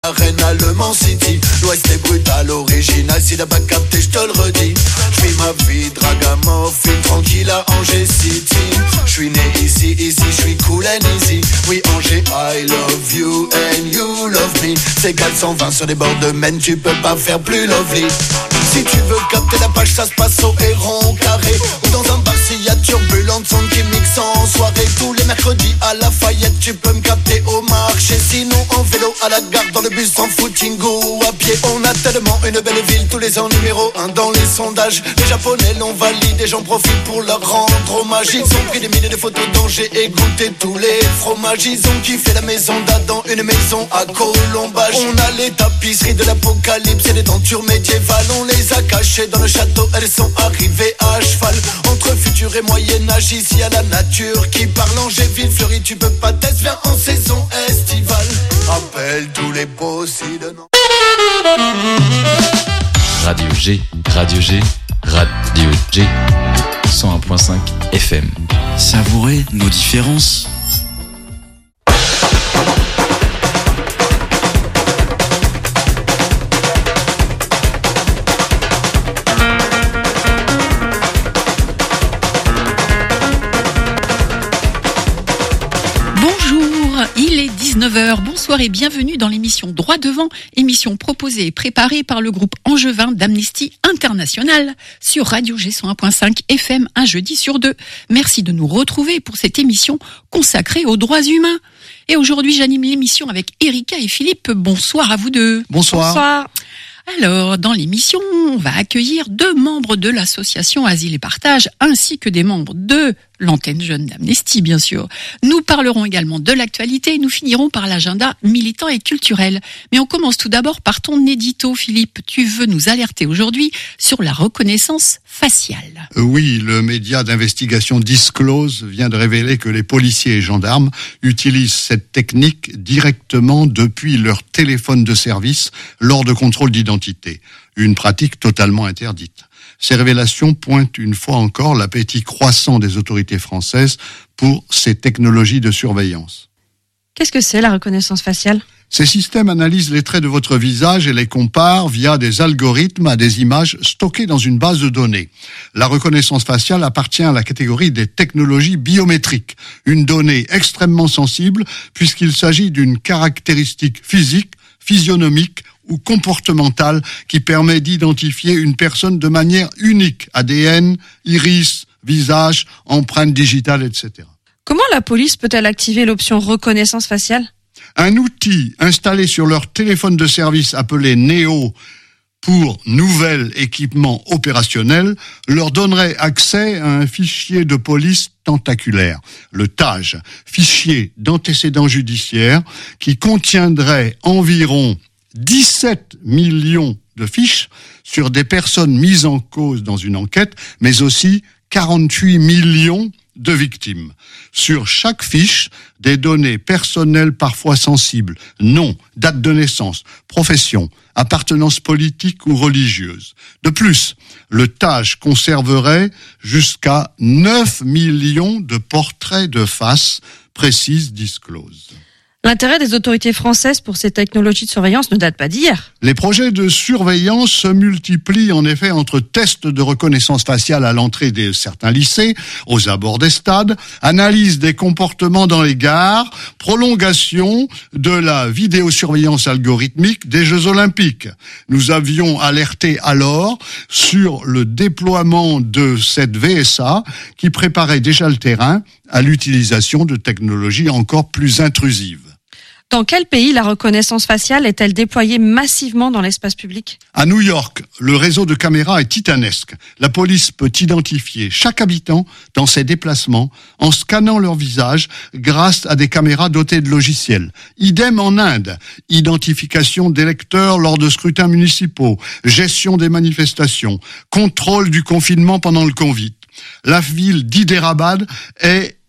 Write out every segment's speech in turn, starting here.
arena, Le Mans City. L'Ouest est brutal, original, si t'as pas capté, je te le redis. Je vis ma vie, dragamophile, tranquille à Angers City. Je suis né ici, je suis cool and easy. Oui, Angers, I love you and you love me. C'est 420 sur des bords de Maine, tu peux pas faire plus lovely. Si tu veux capter la page, ça se passe au Héron carré. Ou dans un bar s'il y a turbulente, son qui mixe en soirée. Tous les mercredis à Lafayette, tu peux me capter au marché. Sinon en vélo à la gare, dans le bus, en footing ou à pied. On a tellement une belle ville, tous les ans numéro 1 dans les sondages. Les Japonais l'ont validé, j'en profite pour leur rendre hommage. Ils ont pris des milliers de photos d'Angers et goûté tous les fromages. Ils ont kiffé la maison d'Adam, une maison à colombage. On a les tapisseries de l'apocalypse et les tentures médiévales. On les a cachées dans le château, elles sont arrivées à cheval. Entre futur et Moyen-Âge, ici à la nature qui parle. Angers-Ville fleurie, tu peux pas tester, viens en saison estivale. Appelle tous les possibles. Radio G, Radio G, Radio G, 101.5 FM. Savourez nos différences. Il est 19h, bonsoir et bienvenue dans l'émission Droit Devant, émission proposée et préparée par le groupe angevin d'Amnesty International sur Radio G 101.5 FM un jeudi sur deux. Merci de nous retrouver pour cette émission consacrée aux droits humains. Et aujourd'hui j'anime l'émission avec Erika et Philippe. Bonsoir à vous deux. Bonsoir. Bonsoir. Alors, dans l'émission, on va accueillir 2 membres de l'association Asile et Partage, ainsi que des membres de l'antenne jeune d'Amnesty, bien sûr. Nous parlerons également de l'actualité et nous finirons par l'agenda militant et culturel. Mais on commence tout d'abord par ton édito, Philippe. Tu veux nous alerter aujourd'hui sur la reconnaissance faciale. Oui, le média d'investigation Disclose vient de révéler que les policiers et gendarmes utilisent cette technique directement depuis leur téléphone de service lors de contrôles d'identité. Une pratique totalement interdite. Ces révélations pointent une fois encore l'appétit croissant des autorités françaises pour ces technologies de surveillance. Qu'est-ce que c'est la reconnaissance faciale ? Ces systèmes analysent les traits de votre visage et les comparent via des algorithmes à des images stockées dans une base de données. La reconnaissance faciale appartient à la catégorie des technologies biométriques, une donnée extrêmement sensible puisqu'il s'agit d'une caractéristique physique, physionomique ou comportementale qui permet d'identifier une personne de manière unique, ADN, iris, visage, empreinte digitale, etc. Comment la police peut-elle activer l'option reconnaissance faciale ? Un outil installé sur leur téléphone de service appelé Neo pour nouvel équipement opérationnel leur donnerait accès à un fichier de police tentaculaire, le TAJ, fichier d'antécédents judiciaires qui contiendrait environ 17 millions de fiches sur des personnes mises en cause dans une enquête, mais aussi 48 millions de victimes. Sur chaque fiche, des données personnelles parfois sensibles, nom, date de naissance, profession, appartenance politique ou religieuse. De plus, le TAJ conserverait jusqu'à 9 millions de portraits de face, précise Disclose. L'intérêt des autorités françaises pour ces technologies de surveillance ne date pas d'hier. Les projets de surveillance se multiplient en effet entre tests de reconnaissance faciale à l'entrée de certains lycées, aux abords des stades, analyse des comportements dans les gares, prolongation de la vidéosurveillance algorithmique des Jeux Olympiques. Nous avions alerté alors sur le déploiement de cette VSA qui préparait déjà le terrain à l'utilisation de technologies encore plus intrusives. Dans quel pays la reconnaissance faciale est-elle déployée massivement dans l'espace public ? À New York, le réseau de caméras est titanesque. La police peut identifier chaque habitant dans ses déplacements en scannant leur visage grâce à des caméras dotées de logiciels. Idem en Inde, identification d'électeurs lors de scrutins municipaux, gestion des manifestations, contrôle du confinement pendant le Covid. La ville d'Hyderabad est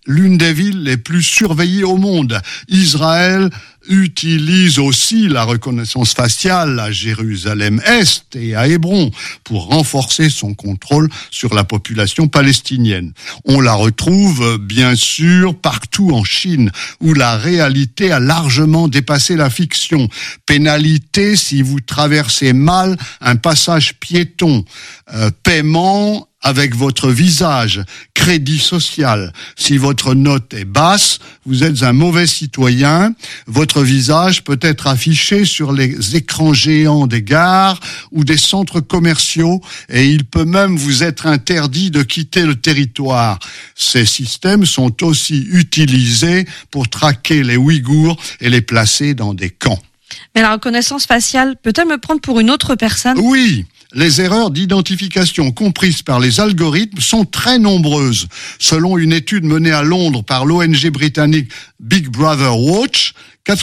l'une des villes les plus surveillées au monde. Israël utilise aussi la reconnaissance faciale à Jérusalem-Est et à Hébron pour renforcer son contrôle sur la population palestinienne. On la retrouve bien sûr partout en Chine où la réalité a largement dépassé la fiction. Pénalité si vous traversez mal un passage piéton, paiement avec votre visage, crédit social. Si votre note est basse, vous êtes un mauvais citoyen. Votre visage peut être affiché sur les écrans géants des gares ou des centres commerciaux et il peut même vous être interdit de quitter le territoire. Ces systèmes sont aussi utilisés pour traquer les Ouïghours et les placer dans des camps. Mais la reconnaissance faciale peut-elle me prendre pour une autre personne ? Oui. Les erreurs d'identification comprises par les algorithmes sont très nombreuses. Selon une étude menée à Londres par l'ONG britannique Big Brother Watch,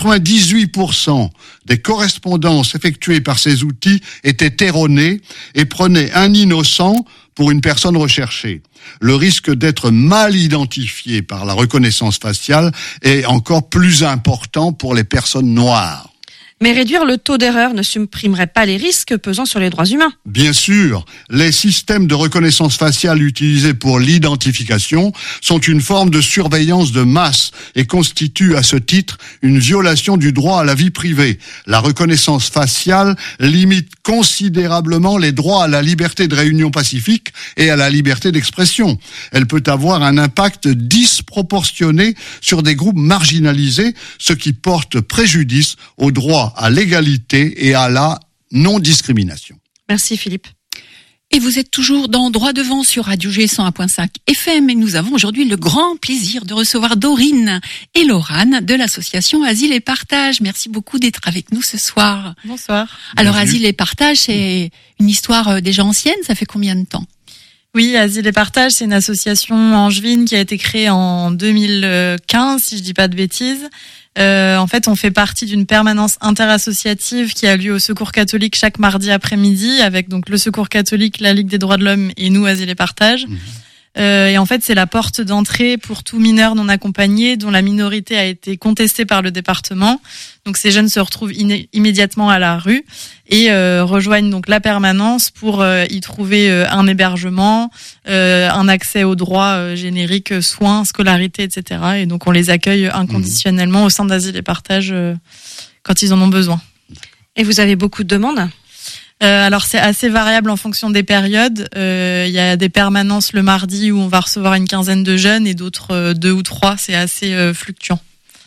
98% des correspondances effectuées par ces outils étaient erronées et prenaient un innocent pour une personne recherchée. Le risque d'être mal identifié par la reconnaissance faciale est encore plus important pour les personnes noires. Mais réduire le taux d'erreur ne supprimerait pas les risques pesant sur les droits humains. Bien sûr, les systèmes de reconnaissance faciale utilisés pour l'identification sont une forme de surveillance de masse et constituent à ce titre une violation du droit à la vie privée. La reconnaissance faciale limite considérablement les droits à la liberté de réunion pacifique et à la liberté d'expression. Elle peut avoir un impact disproportionné sur des groupes marginalisés, ce qui porte préjudice aux droits à l'égalité et à la non-discrimination. Merci Philippe. Et vous êtes toujours dans Droit Devant sur Radio G 101.5 FM et nous avons aujourd'hui le grand plaisir de recevoir Dorine et Laurane de l'association Asile et Partage. Merci beaucoup d'être avec nous ce soir. Bonsoir. Alors Asile et Partage, c'est une histoire déjà ancienne, ça fait combien de temps ? Oui, Asile et Partage, c'est une association angevine qui a été créée en 2015, si je dis pas de bêtises. En fait, on fait partie d'une permanence interassociative qui a lieu au Secours catholique chaque mardi après-midi, avec donc le Secours catholique, la Ligue des droits de l'homme et nous, Asile et Partage. Et en fait, c'est la porte d'entrée pour tout mineur non accompagné dont la minorité a été contestée par le département. Donc ces jeunes se retrouvent immédiatement à la rue et rejoignent donc la permanence pour y trouver un hébergement, un accès aux droits génériques, soins, scolarité, etc. Et donc on les accueille inconditionnellement au sein d'Asile et Partage quand ils en ont besoin. Et vous avez beaucoup de demandes ? Alors c'est assez variable en fonction des périodes. Il y a des permanences le mardi où on va recevoir une quinzaine de jeunes et d'autres 2 ou 3. C'est assez fluctuant.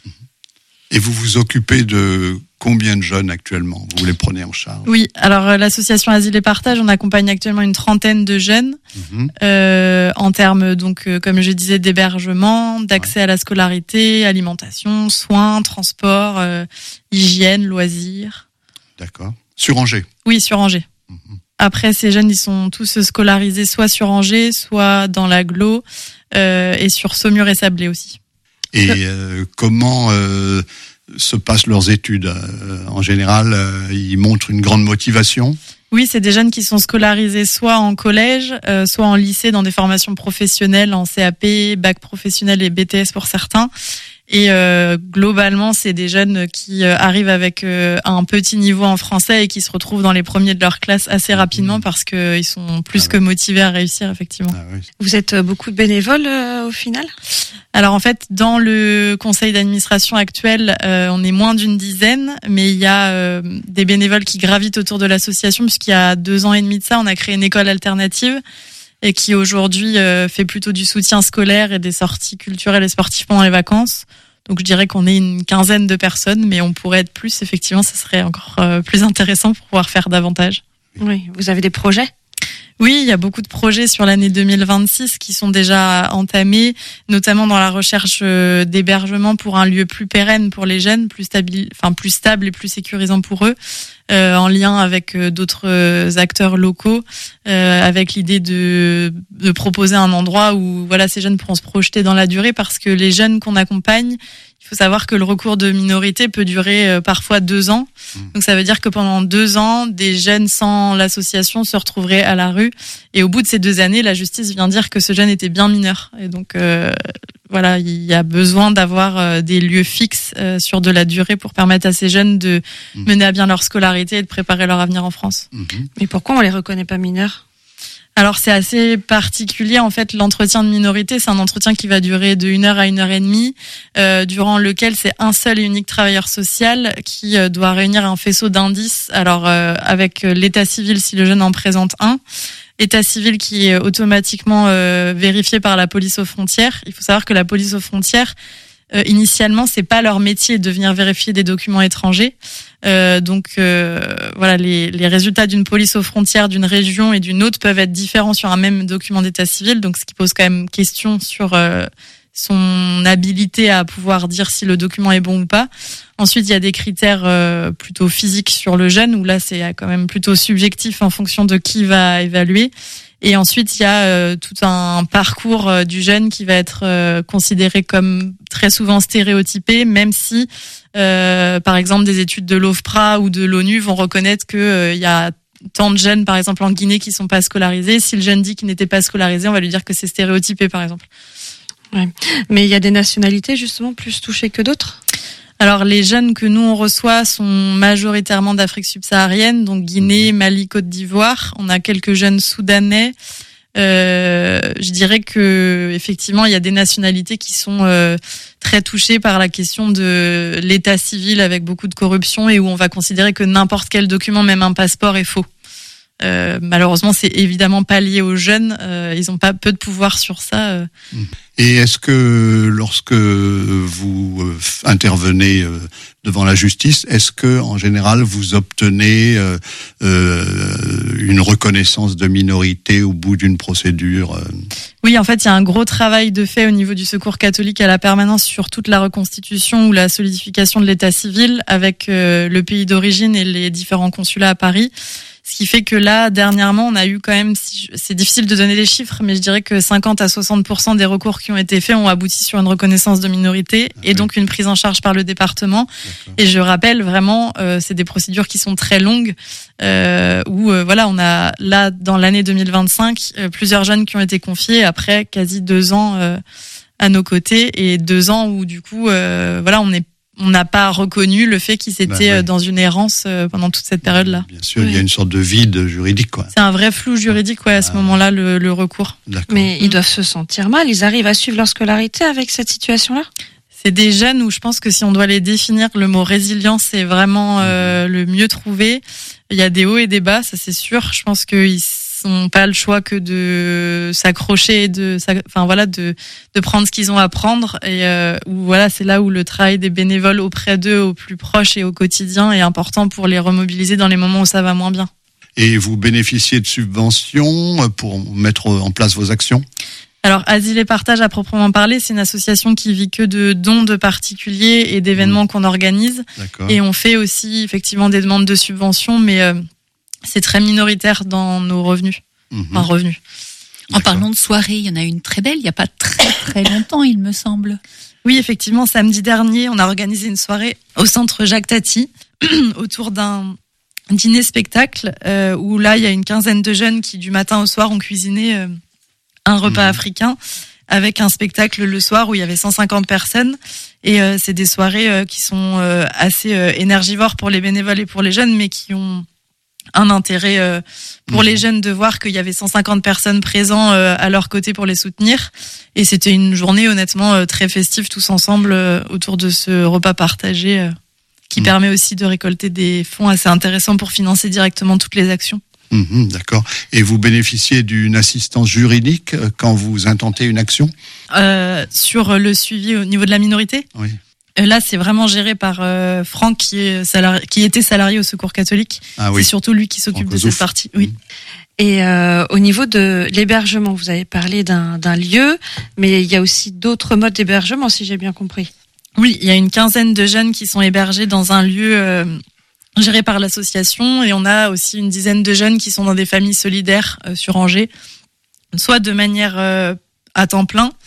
Et vous vous occupez de combien de jeunes actuellement ? Vous les prenez en charge ? Oui, alors l'association Asile et Partage, on accompagne actuellement une trentaine de jeunes en termes, donc, comme je disais, d'hébergement, d'accès à la scolarité, alimentation, soins, transport, hygiène, loisirs. D'accord. Sur Angers ? Oui, sur Angers. Après, ces jeunes, ils sont tous scolarisés soit sur Angers, soit dans l'agglo, et sur Saumur et Sablé aussi. Et comment se passent leurs études ? En général, ils montrent une grande motivation ? Oui, c'est des jeunes qui sont scolarisés soit en collège, soit en lycée dans des formations professionnelles, en CAP, bac professionnel et BTS pour certains. Et globalement, c'est des jeunes qui arrivent avec un petit niveau en français et qui se retrouvent dans les premiers de leur classe assez rapidement parce qu'ils sont plus que motivés à réussir, effectivement. Ah oui. Vous êtes beaucoup de bénévoles au final ? Alors en fait, dans le conseil d'administration actuel, on est moins d'une dizaine, mais il y a des bénévoles qui gravitent autour de l'association puisqu'il y a 2 ans et demi de ça, on a créé une école alternative et qui aujourd'hui fait plutôt du soutien scolaire et des sorties culturelles et sportives pendant les vacances. Donc je dirais qu'on est une quinzaine de personnes, mais on pourrait être plus. Effectivement, ça serait encore plus intéressant pour pouvoir faire davantage. Oui, vous avez des projets ? Oui, il y a beaucoup de projets sur l'année 2026 qui sont déjà entamés, notamment dans la recherche d'hébergement pour un lieu plus pérenne pour les jeunes, plus stable et plus sécurisant pour eux, en lien avec d'autres acteurs locaux, avec l'idée de proposer un endroit où voilà ces jeunes pourront se projeter dans la durée, parce que les jeunes qu'on accompagne, Il faut savoir que le recours de minorité peut durer parfois 2 ans. Donc ça veut dire que pendant 2 ans, des jeunes sans l'association se retrouveraient à la rue. Et au bout de ces 2 années, la justice vient dire que ce jeune était bien mineur. Et donc voilà, il y a besoin d'avoir des lieux fixes sur de la durée pour permettre à ces jeunes de mener à bien leur scolarité et de préparer leur avenir en France. Mais pourquoi on les reconnaît pas mineurs ? Alors c'est assez particulier en fait, l'entretien de minorité, c'est un entretien qui va durer de 1 heure à 1h30, durant lequel c'est un seul et unique travailleur social qui doit réunir un faisceau d'indices, alors avec l'état civil si le jeune en présente un, état civil qui est automatiquement vérifié par la police aux frontières. Il faut savoir que la police aux frontières, initialement, c'est pas leur métier de venir vérifier des documents étrangers. Donc voilà, les résultats d'une police aux frontières d'une région et d'une autre peuvent être différents sur un même document d'état civil, donc ce qui pose quand même question sur son habilité à pouvoir dire si le document est bon ou pas. Ensuite, il y a des critères plutôt physiques sur le jeune, où là c'est quand même plutôt subjectif en fonction de qui va évaluer. Et ensuite, il y a tout un parcours du jeune qui va être considéré comme très souvent stéréotypé, même si, par exemple, des études de l'OFPRA ou de l'ONU vont reconnaître que y a tant de jeunes, par exemple en Guinée, qui sont pas scolarisés. Si le jeune dit qu'il n'était pas scolarisé, on va lui dire que c'est stéréotypé, par exemple. Ouais. Mais il y a des nationalités justement plus touchées que d'autres ? Alors les jeunes que nous on reçoit sont majoritairement d'Afrique subsaharienne, donc Guinée, Mali, Côte d'Ivoire. On a quelques jeunes soudanais. Je dirais que effectivement il y a des nationalités qui sont très touchées par la question de l'état civil avec beaucoup de corruption et où on va considérer que n'importe quel document, même un passeport, est faux. Malheureusement, c'est évidemment pas lié aux jeunes. Ils ont pas peu de pouvoir sur ça. Et est-ce que lorsque vous intervenez devant la justice, est-ce que en général vous obtenez une reconnaissance de minorité au bout d'une procédure ? Oui, en fait, il y a un gros travail de fait au niveau du Secours catholique à la permanence sur toute la reconstitution ou la solidification de l'état civil avec le pays d'origine et les différents consulats à Paris. Ce qui fait que là, dernièrement, on a eu quand même, c'est difficile de donner les chiffres, mais je dirais que 50 à 60% des recours qui ont été faits ont abouti sur une reconnaissance de minorité et donc une prise en charge par le département. D'accord. Et je rappelle vraiment, c'est des procédures qui sont très longues, où voilà, on a là dans l'année 2025 plusieurs jeunes qui ont été confiés après quasi 2 ans à nos côtés et 2 ans où du coup, voilà, on n'a pas reconnu le fait qu'ils étaient dans une errance pendant toute cette période-là. Bien sûr, il y a une sorte de vide juridique, quoi. C'est un vrai flou juridique, à ce moment-là, le recours. D'accord. Mais ils doivent se sentir mal. Ils arrivent à suivre leur scolarité avec cette situation-là ? C'est des jeunes où je pense que si on doit les définir, le mot résilience est vraiment le mieux trouvé. Il y a des hauts et des bas, ça c'est sûr. Je pense qu'ils n'ont pas le choix que de s'accrocher, de prendre ce qu'ils ont à prendre et où voilà, c'est là où le travail des bénévoles auprès d'eux, au plus proche et au quotidien est important pour les remobiliser dans les moments où ça va moins bien. Et vous bénéficiez de subventions pour mettre en place vos actions ? Alors, Asile et Partage, à proprement parler, c'est une association qui vit que de dons de particuliers et d'événements qu'on organise. D'accord. Et on fait aussi effectivement des demandes de subventions, mais c'est très minoritaire dans nos revenus. Enfin, revenus. En parlant de soirée, il y en a une très belle, il n'y a pas très longtemps, il me semble. Oui, effectivement, samedi dernier, on a organisé une soirée au centre Jacques Tati autour d'un dîner-spectacle où là, il y a une quinzaine de jeunes qui, du matin au soir, ont cuisiné un repas africain avec un spectacle le soir où il y avait 150 personnes. Et c'est des soirées qui sont assez énergivores pour les bénévoles et pour les jeunes, mais qui ont un intérêt pour les jeunes de voir qu'il y avait 150 personnes présentes à leur côté pour les soutenir. Et c'était une journée honnêtement très festive tous ensemble autour de ce repas partagé qui permet aussi de récolter des fonds assez intéressants pour financer directement toutes les actions. D'accord. Et vous bénéficiez d'une assistance juridique quand vous intentez une action ? Sur le suivi au niveau de la minorité ? Oui. Là, c'est vraiment géré par Franck qui était salarié au Secours catholique. Ah, oui. C'est surtout lui qui s'occupe de cette partie. Oui. Et au niveau de l'hébergement, vous avez parlé d'un lieu, mais il y a aussi d'autres modes d'hébergement, si j'ai bien compris. Oui, il y a une quinzaine de jeunes qui sont hébergés dans un lieu géré par l'association, et on a aussi une dizaine de jeunes qui sont dans des familles solidaires sur Angers, soit de manière à temps plein,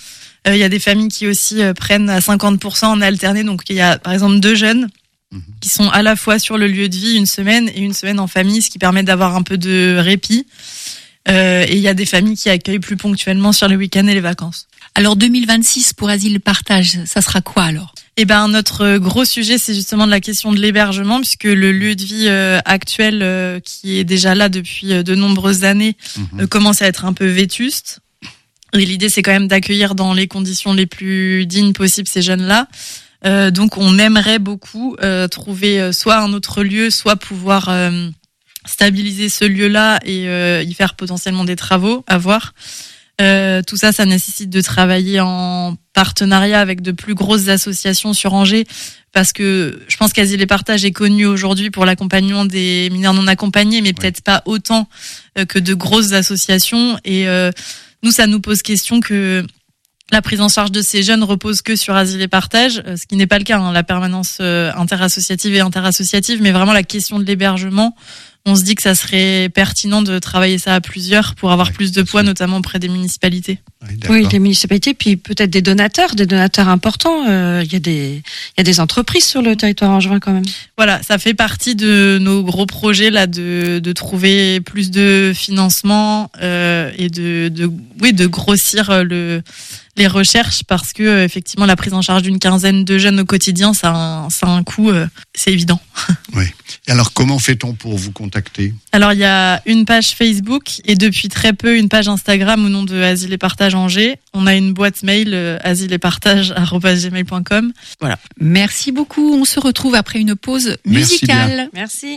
Il y a des familles qui aussi prennent à 50% en alterné. Donc il y a par exemple 2 jeunes qui sont à la fois sur le lieu de vie une semaine et une semaine en famille, ce qui permet d'avoir un peu de répit. Et il y a des familles qui accueillent plus ponctuellement sur les week-ends et les vacances. Alors 2026 pour Asile et Partage, ça sera quoi alors ? Eh ben notre gros sujet, c'est justement de la question de l'hébergement, puisque le lieu de vie actuel, qui est déjà là depuis de nombreuses années, commence à être un peu vétuste. Et l'idée, c'est quand même d'accueillir dans les conditions les plus dignes possibles ces jeunes-là. Donc on aimerait beaucoup trouver soit un autre lieu, soit pouvoir stabiliser ce lieu-là et y faire potentiellement des travaux à voir. Tout ça nécessite de travailler en partenariat avec de plus grosses associations sur Angers, parce que je pense qu'Asile et Partage est connu aujourd'hui pour l'accompagnement des mineurs non accompagnés, mais peut-être pas autant que de grosses associations. Et nous, ça nous pose question que la prise en charge de ces jeunes repose que sur Asile et Partage, ce qui n'est pas le cas, la permanence interassociative et interassociative, mais vraiment la question de l'hébergement. On se dit que ça serait pertinent de travailler ça à plusieurs pour avoir plus de poids, notamment auprès des municipalités. Oui, les municipalités, puis peut-être des donateurs importants. Il y a des entreprises sur le territoire angevin quand même. Voilà, ça fait partie de nos gros projets là de trouver plus de financement et de grossir les recherches, parce que effectivement la prise en charge d'une quinzaine de jeunes au quotidien, ça a un coût, c'est évident. Oui. Et alors comment fait-on pour vous contacter ? Alors il y a une page Facebook et depuis très peu une page Instagram au nom de Asile et Partage Angers. On a une boîte mail asileetpartage@gmail.com. Voilà. Merci beaucoup. On se retrouve après une pause musicale. Merci.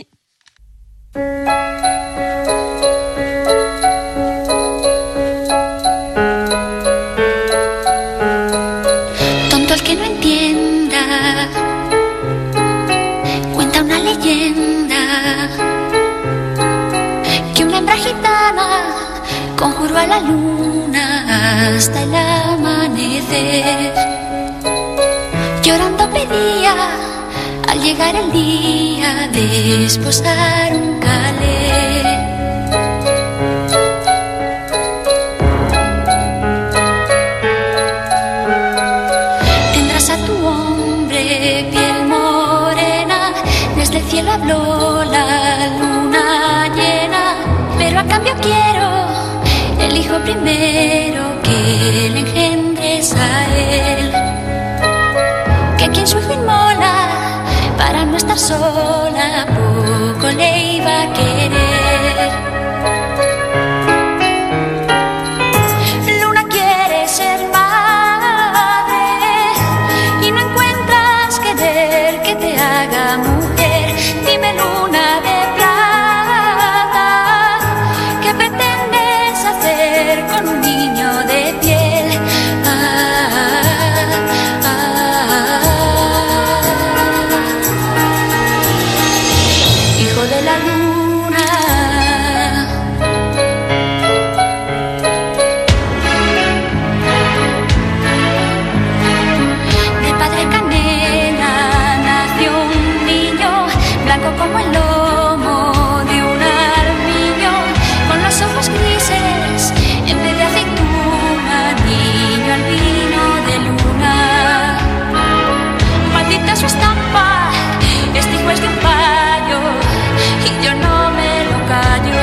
Tonto el que no entienda, cuenta una leyenda que una hembra gitana conjuró a la luna hasta el amanecer. Llorando pedía al llegar el día de esposar un calé. Tendrás a tu hombre piel morena, desde el cielo habló la luna llena, pero a cambio quiero el hijo primero que le engendres a él. Que quien su hijo inmola para no estar sola, poco le iba a querer. Luna quiere ser madre y no encuentras querer que te haga mujer. Dime, luna de plata, ¿qué pretendes hacer con un niño de piel? Hijo de la luna. De padre canela nació un niño, blanco como el lomo de un armiño, con los ojos grises en vez de aceituna, niño albino de luna. Maldita su estampa, este hijo es de un payo y yo no me lo callo.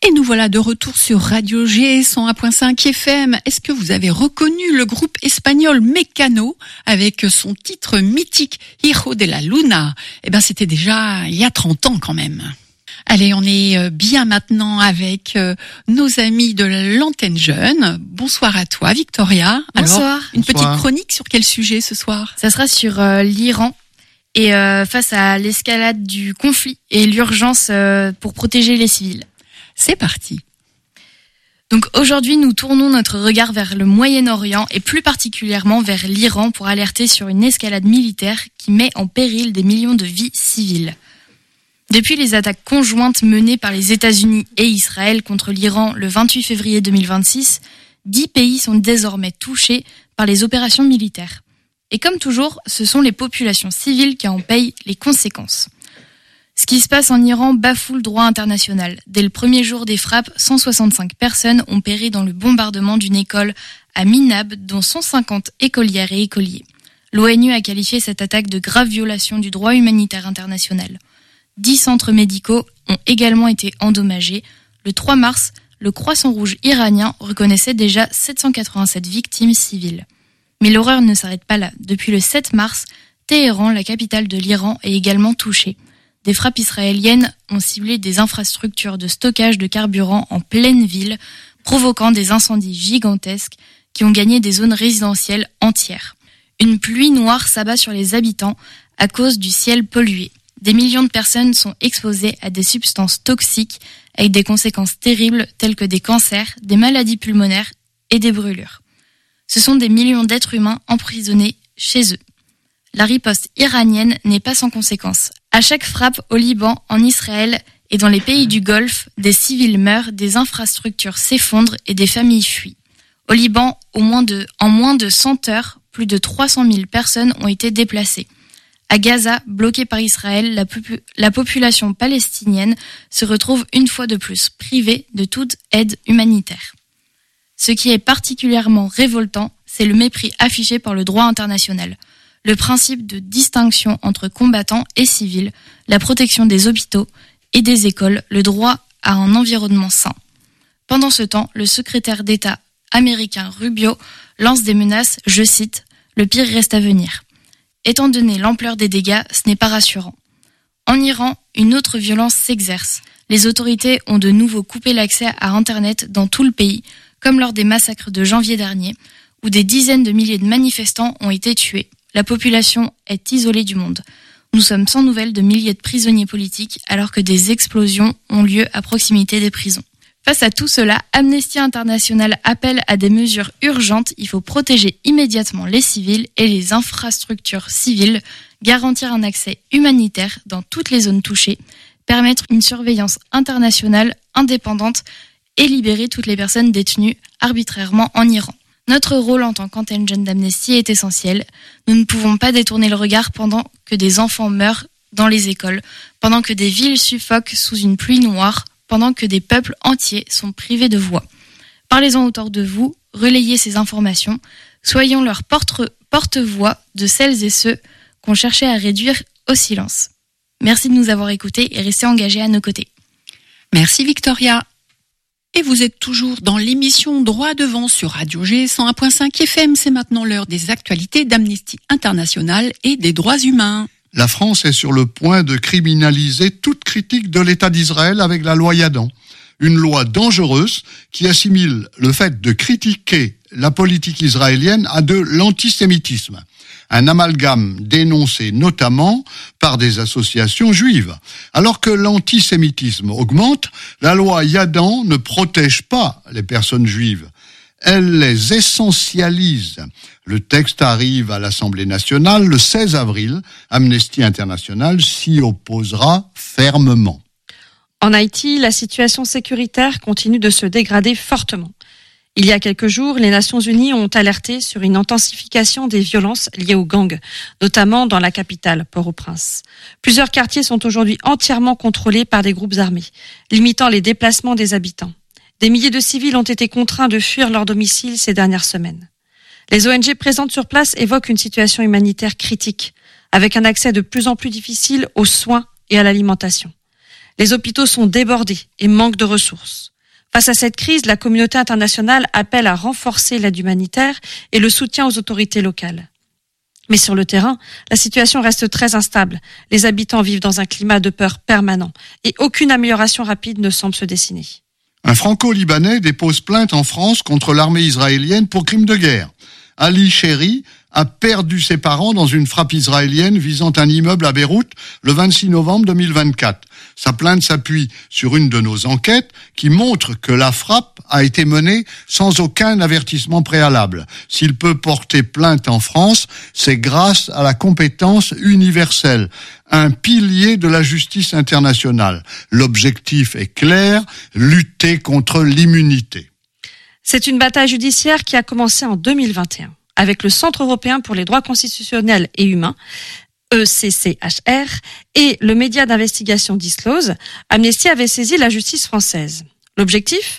Et nous voilà de retour sur Radio G 101.5 FM. Est-ce que vous avez reconnu le groupe espagnol Mecano avec son titre mythique Hijo de la Luna? Eh ben, c'était déjà il y a 30 ans quand même. Allez, on est bien maintenant avec nos amis de l'antenne jeune. Bonsoir à toi, Victoria. Bonsoir. Alors, une Bonsoir. petite chronique sur quel sujet ce soir? Ça sera sur l'Iran et face à l'escalade du conflit et l'urgence pour protéger les civils. C'est parti. Donc aujourd'hui, nous tournons notre regard vers le Moyen-Orient et plus particulièrement vers l'Iran pour alerter sur une escalade militaire qui met en péril des millions de vies civiles. Depuis les attaques conjointes menées par les États-Unis et Israël contre l'Iran le 28 février 2026, 10 pays sont désormais touchés par les opérations militaires. Et comme toujours, ce sont les populations civiles qui en payent les conséquences. Ce qui se passe en Iran bafoue le droit international. Dès le premier jour des frappes, 165 personnes ont péri dans le bombardement d'une école à Minab, dont 150 écolières et écoliers. L'ONU a qualifié cette attaque de grave violation du droit humanitaire international. 10 centres médicaux ont également été endommagés. Le 3 mars, le Croissant Rouge iranien reconnaissait déjà 787 victimes civiles. Mais l'horreur ne s'arrête pas là. Depuis le 7 mars, Téhéran, la capitale de l'Iran, est également touchée. Des frappes israéliennes ont ciblé des infrastructures de stockage de carburant en pleine ville, provoquant des incendies gigantesques qui ont gagné des zones résidentielles entières. Une pluie noire s'abat sur les habitants à cause du ciel pollué. Des millions de personnes sont exposées à des substances toxiques avec des conséquences terribles telles que des cancers, des maladies pulmonaires et des brûlures. Ce sont des millions d'êtres humains emprisonnés chez eux. La riposte iranienne n'est pas sans conséquences. À chaque frappe au Liban, en Israël et dans les pays du Golfe, des civils meurent, des infrastructures s'effondrent et des familles fuient. Au Liban, en moins de 100 heures, plus de 300 000 personnes ont été déplacées. À Gaza, bloquée par Israël, la population palestinienne se retrouve une fois de plus privée de toute aide humanitaire. Ce qui est particulièrement révoltant, c'est le mépris affiché par le droit international. Le principe de distinction entre combattants et civils, la protection des hôpitaux et des écoles, le droit à un environnement sain. Pendant ce temps, le secrétaire d'État américain Rubio lance des menaces, je cite, « Le pire reste à venir ». Étant donné l'ampleur des dégâts, ce n'est pas rassurant. En Iran, une autre violence s'exerce. Les autorités ont de nouveau coupé l'accès à Internet dans tout le pays, comme lors des massacres de janvier dernier, où des dizaines de milliers de manifestants ont été tués. La population est isolée du monde. Nous sommes sans nouvelles de milliers de prisonniers politiques alors que des explosions ont lieu à proximité des prisons. Face à tout cela, Amnesty International appelle à des mesures urgentes. Il faut protéger immédiatement les civils et les infrastructures civiles, garantir un accès humanitaire dans toutes les zones touchées, permettre une surveillance internationale indépendante et libérer toutes les personnes détenues arbitrairement en Iran. Notre rôle en tant qu'antenne jeune d'Amnesty est essentiel. Nous ne pouvons pas détourner le regard pendant que des enfants meurent dans les écoles, pendant que des villes suffoquent sous une pluie noire, pendant que des peuples entiers sont privés de voix. Parlez-en autour de vous, relayez ces informations, soyons leur porte-voix de celles et ceux qu'on cherchait à réduire au silence. Merci de nous avoir écoutés et restez engagés à nos côtés. Merci Victoria. Et vous êtes toujours dans l'émission Droit devant sur Radio G 101.5 FM. C'est maintenant l'heure des actualités d'Amnesty International et des droits humains. La France est sur le point de criminaliser toute critique de l'État d'Israël avec la loi Yadan. Une loi dangereuse qui assimile le fait de critiquer la politique israélienne à de l'antisémitisme. Un amalgame dénoncé notamment par des associations juives. Alors que l'antisémitisme augmente, la loi Yadan ne protège pas les personnes juives. Elle les essentialise. Le texte arrive à l'Assemblée nationale le 16 avril. Amnesty International s'y opposera fermement. En Haïti, la situation sécuritaire continue de se dégrader fortement. Il y a quelques jours, les Nations Unies ont alerté sur une intensification des violences liées aux gangs, notamment dans la capitale, Port-au-Prince. Plusieurs quartiers sont aujourd'hui entièrement contrôlés par des groupes armés, limitant les déplacements des habitants. Des milliers de civils ont été contraints de fuir leur domicile ces dernières semaines. Les ONG présentes sur place évoquent une situation humanitaire critique, avec un accès de plus en plus difficile aux soins et à l'alimentation. Les hôpitaux sont débordés et manquent de ressources. Face à cette crise, la communauté internationale appelle à renforcer l'aide humanitaire et le soutien aux autorités locales. Mais sur le terrain, la situation reste très instable. Les habitants vivent dans un climat de peur permanent et aucune amélioration rapide ne semble se dessiner. Un Franco-Libanais dépose plainte en France contre l'armée israélienne pour crime de guerre. Ali Chéri a perdu ses parents dans une frappe israélienne visant un immeuble à Beyrouth le 26 novembre 2024. Sa plainte s'appuie sur une de nos enquêtes qui montre que la frappe a été menée sans aucun avertissement préalable. S'il peut porter plainte en France, c'est grâce à la compétence universelle, un pilier de la justice internationale. L'objectif est clair, lutter contre l'immunité. C'est une bataille judiciaire qui a commencé en 2021 avec le Centre européen pour les droits constitutionnels et humains, ECCHR, et le média d'investigation Disclose. Amnesty avait saisi la justice française. L'objectif ?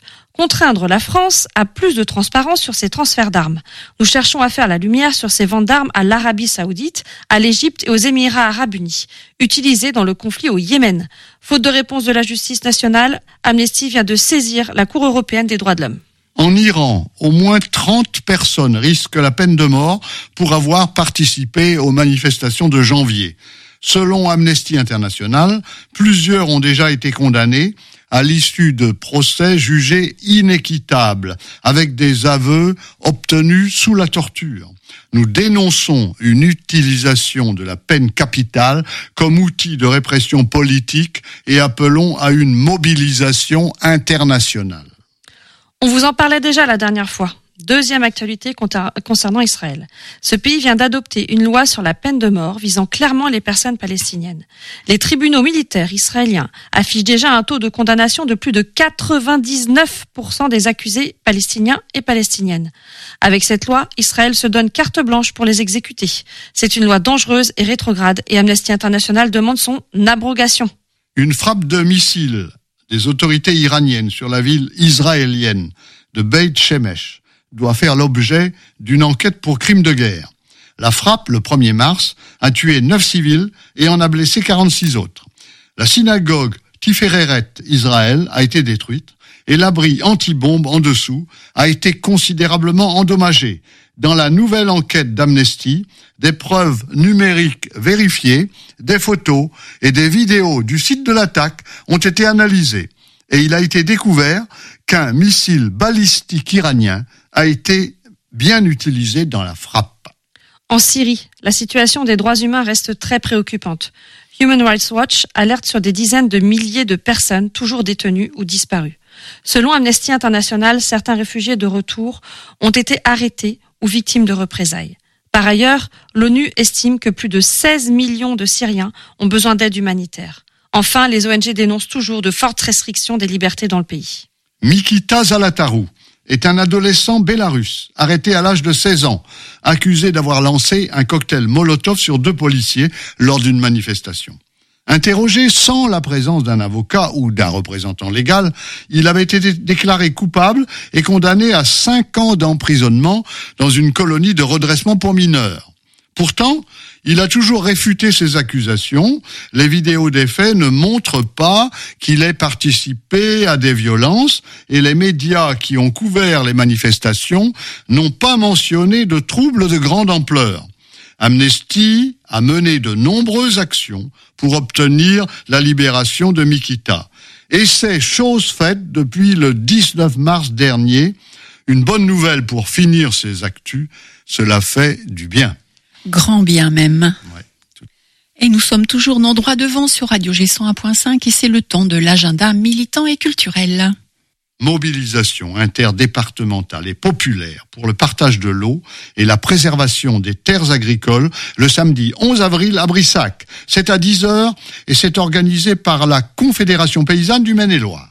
Contraindre la France à plus de transparence sur ses transferts d'armes. Nous cherchons à faire la lumière sur ces ventes d'armes à l'Arabie Saoudite, à l'Égypte et aux Émirats Arabes Unis, utilisées dans le conflit au Yémen. Faute de réponse de la justice nationale, Amnesty vient de saisir la Cour européenne des droits de l'homme. En Iran, au moins 30 personnes risquent la peine de mort pour avoir participé aux manifestations de janvier. Selon Amnesty International, plusieurs ont déjà été condamnés à l'issue de procès jugés inéquitables, avec des aveux obtenus sous la torture. Nous dénonçons une utilisation de la peine capitale comme outil de répression politique et appelons à une mobilisation internationale. On vous en parlait déjà la dernière fois. Deuxième actualité concernant Israël. Ce pays vient d'adopter une loi sur la peine de mort visant clairement les personnes palestiniennes. Les tribunaux militaires israéliens affichent déjà un taux de condamnation de plus de 99% des accusés palestiniens et palestiniennes. Avec cette loi, Israël se donne carte blanche pour les exécuter. C'est une loi dangereuse et rétrograde et Amnesty International demande son abrogation. Une frappe de missile des autorités iraniennes sur la ville israélienne de Beit Shemesh doit faire l'objet d'une enquête pour crime de guerre. La frappe, le 1er mars, a tué 9 civils et en a blessé 46 autres. La synagogue Tifereret Israël a été détruite et l'abri anti-bombe en dessous a été considérablement endommagé. Dans la nouvelle enquête d'Amnesty, des preuves numériques vérifiées, des photos et des vidéos du site de l'attaque ont été analysées. Et il a été découvert qu'un missile balistique iranien a été bien utilisé dans la frappe. En Syrie, la situation des droits humains reste très préoccupante. Human Rights Watch alerte sur des dizaines de milliers de personnes toujours détenues ou disparues. Selon Amnesty International, certains réfugiés de retour ont été arrêtés ou victimes de représailles. Par ailleurs, l'ONU estime que plus de 16 millions de Syriens ont besoin d'aide humanitaire. Enfin, les ONG dénoncent toujours de fortes restrictions des libertés dans le pays. Mikita Zalatarou est un adolescent bélarusse, arrêté à l'âge de 16 ans, accusé d'avoir lancé un cocktail Molotov sur 2 policiers lors d'une manifestation. Interrogé sans la présence d'un avocat ou d'un représentant légal, il avait été déclaré coupable et condamné à 5 ans d'emprisonnement dans une colonie de redressement pour mineurs. Pourtant, il a toujours réfuté ces accusations. Les vidéos des faits ne montrent pas qu'il ait participé à des violences et les médias qui ont couvert les manifestations n'ont pas mentionné de troubles de grande ampleur. Amnesty a mené de nombreuses actions pour obtenir la libération de Mikita. Et c'est chose faite depuis le 19 mars dernier. Une bonne nouvelle pour finir ces actus, cela fait du bien. Grand bien même. Ouais. Et nous sommes toujours dans Droit devant sur Radio G 101.5 et c'est le temps de l'agenda militant et culturel. Mobilisation interdépartementale et populaire pour le partage de l'eau et la préservation des terres agricoles le samedi 11 avril à Brissac. C'est à 10h et c'est organisé par la Confédération paysanne du Maine-et-Loire.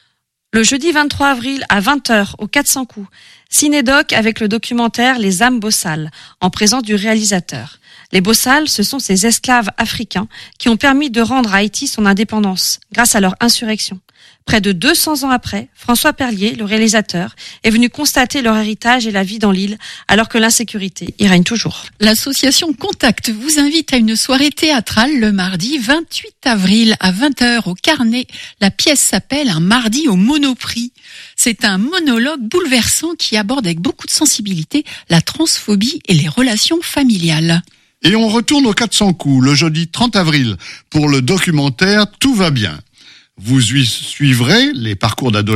Le jeudi 23 avril à 20h au 400 coups, Cinédoc avec le documentaire Les âmes bossales en présence du réalisateur. Les Bossal, ce sont ces esclaves africains qui ont permis de rendre à Haïti son indépendance grâce à leur insurrection. Près de 200 ans après, François Perlier, le réalisateur, est venu constater leur héritage et la vie dans l'île, alors que l'insécurité y règne toujours. L'association Contact vous invite à une soirée théâtrale le mardi 28 avril à 20h au Carnet. La pièce s'appelle Un mardi au Monoprix. C'est un monologue bouleversant qui aborde avec beaucoup de sensibilité la transphobie et les relations familiales. Et on retourne aux 400 coups le jeudi 30 avril pour le documentaire Tout va bien. Vous y suivrez les parcours d'adolescents